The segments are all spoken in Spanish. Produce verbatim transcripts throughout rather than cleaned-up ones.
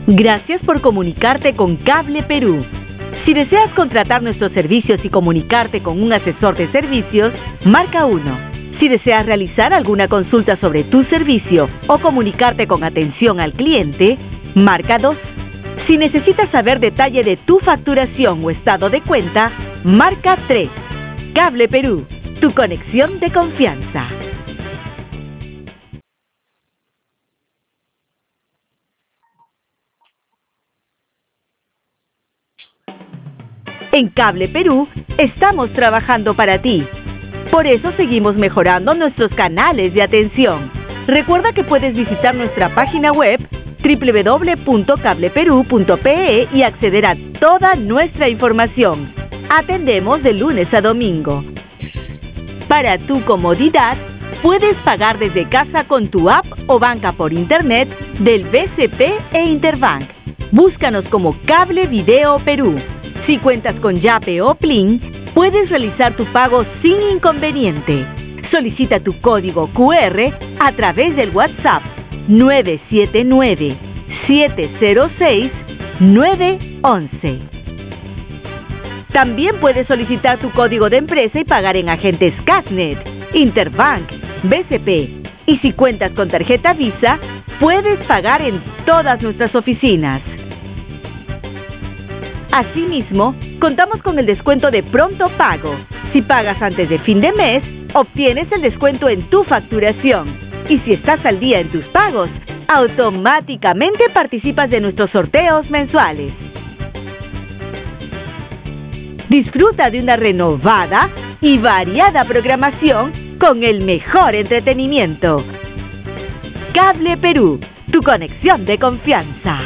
Gracias por comunicarte con Cable Perú. Si deseas contratar nuestros servicios y comunicarte con un asesor de servicios, marca uno. Si deseas realizar alguna consulta sobre tu servicio o comunicarte con atención al cliente, marca dos. Si necesitas saber detalle de tu facturación o estado de cuenta, marca tres. Cable Perú, tu conexión de confianza. En Cable Perú estamos trabajando para ti. Por eso seguimos mejorando nuestros canales de atención. Recuerda que puedes visitar nuestra página web doble u doble u doble u punto cable perú punto pe e y acceder a toda nuestra información. Atendemos de lunes a domingo. Para tu comodidad, puedes pagar desde casa con tu app o banca por internet del B C P e Interbank. Búscanos como Cable Video Perú. Si cuentas con Yape o Plin, puedes realizar tu pago sin inconveniente. Solicita tu código cu erre a través del WhatsApp nueve siete nueve, siete cero seis, nueve once. También puedes solicitar tu código de empresa y pagar en agentes Casnet, Interbank, B C P. Y si cuentas con tarjeta Visa, puedes pagar en todas nuestras oficinas. Asimismo, contamos con el descuento de pronto pago. Si pagas antes de fin de mes, obtienes el descuento en tu facturación. Y si estás al día en tus pagos, automáticamente participas de nuestros sorteos mensuales. Disfruta de una renovada y variada programación con el mejor entretenimiento. Cable Perú, tu conexión de confianza.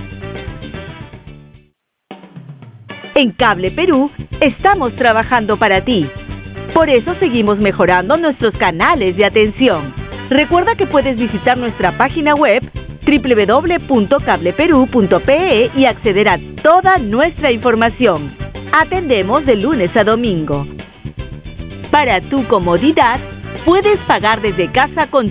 En Cable Perú estamos trabajando para ti. Por eso seguimos mejorando nuestros canales de atención. Recuerda que puedes visitar nuestra página web doble u doble u doble u punto cable perú punto pe e y acceder a toda nuestra información. Atendemos de lunes a domingo. Para tu comodidad, puedes pagar desde casa con